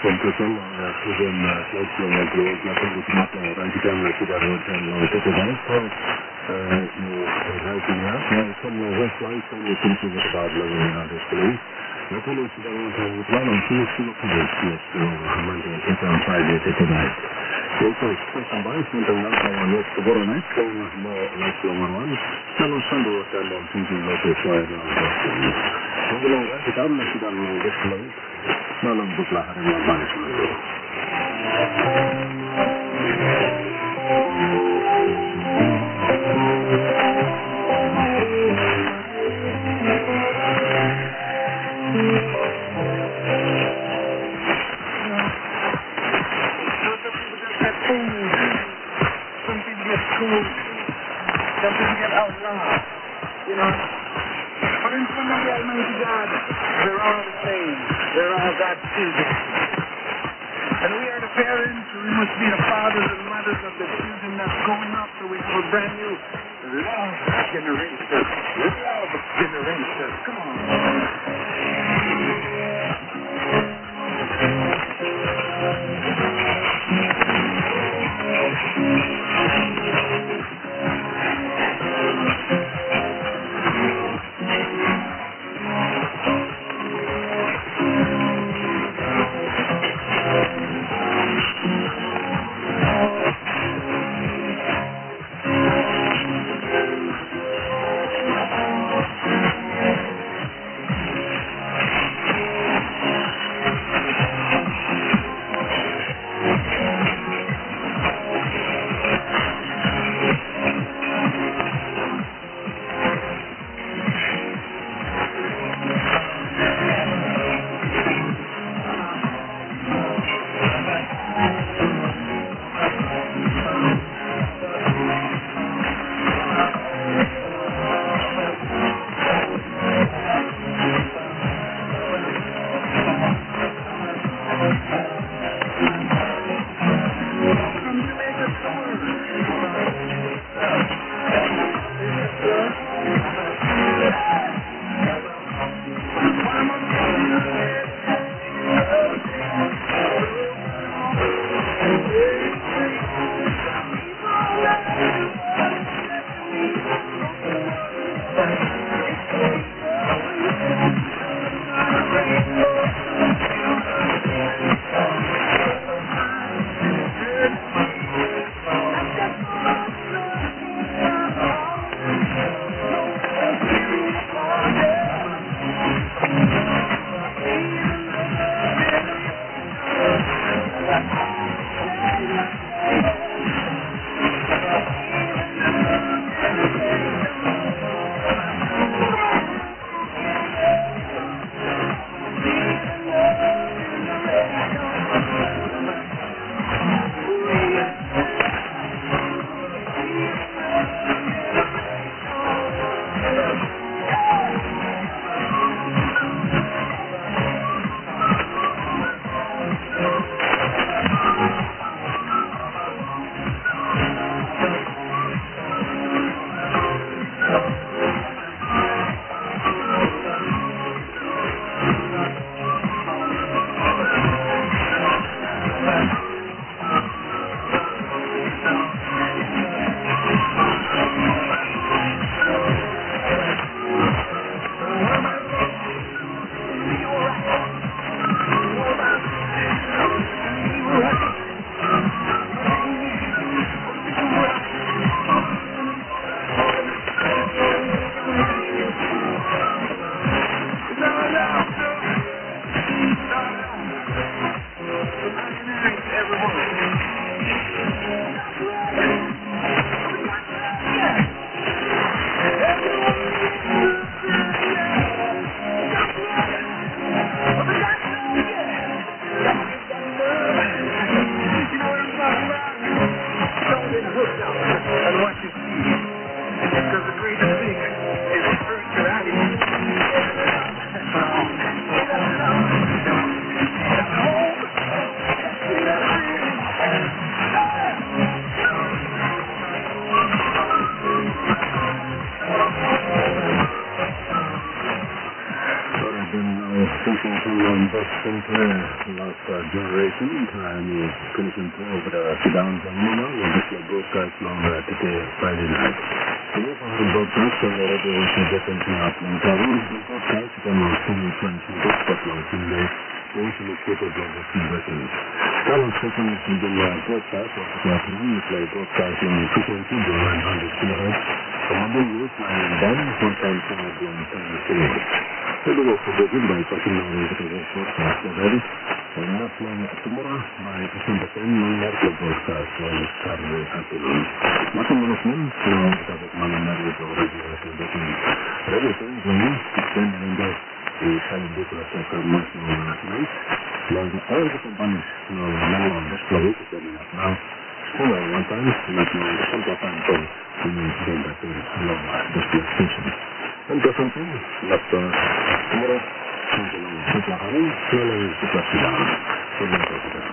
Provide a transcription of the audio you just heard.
Control Susan Slide Growth Naturally Ranjikam Sidaro Technical writing up some slides on the things with about learning display. Naturally Sidaro plan on two Monday and Friday tonight. Also expression by something else I want to go on it, so more like the one. Channel Sunday and on TV local fire on kita masih dalam display malam bukan hari yang baik. And we are the parents, we must be the fathers and mothers of the children that's growing up, so we have a brand new love generation. Love generation. Come on. Thinking from one bus center last generation, time is finishing over the downtown Mino, and this is broadcast long today, Friday night. So we have a broadcast on the radio, which is different from our long time. The broadcast is on our singing French and good spot long in the ocean of people over in Britain. Carlos Second is in the broadcast of the afternoon, we play broadcast on the frequency, the 900 kilohertz. From Monday, we fly in down, sometimes from the 10 kilohertz. So the rest of the good by talking now is the broadcast already. And not long tomorrow, by December 10, Marco broadcast on Saturday afternoon. Nothing listening, so that was Mama Mario already listening to me. Radio friends, when you spend an English, the silent people of Soccer much more night. Long all the companies know now on this project is setting up now. Still one time, not knowing some time for we may get back to long this station. And for something, that's tomorrow, something on Super Honey, smelling Super Sudan. So let's go down.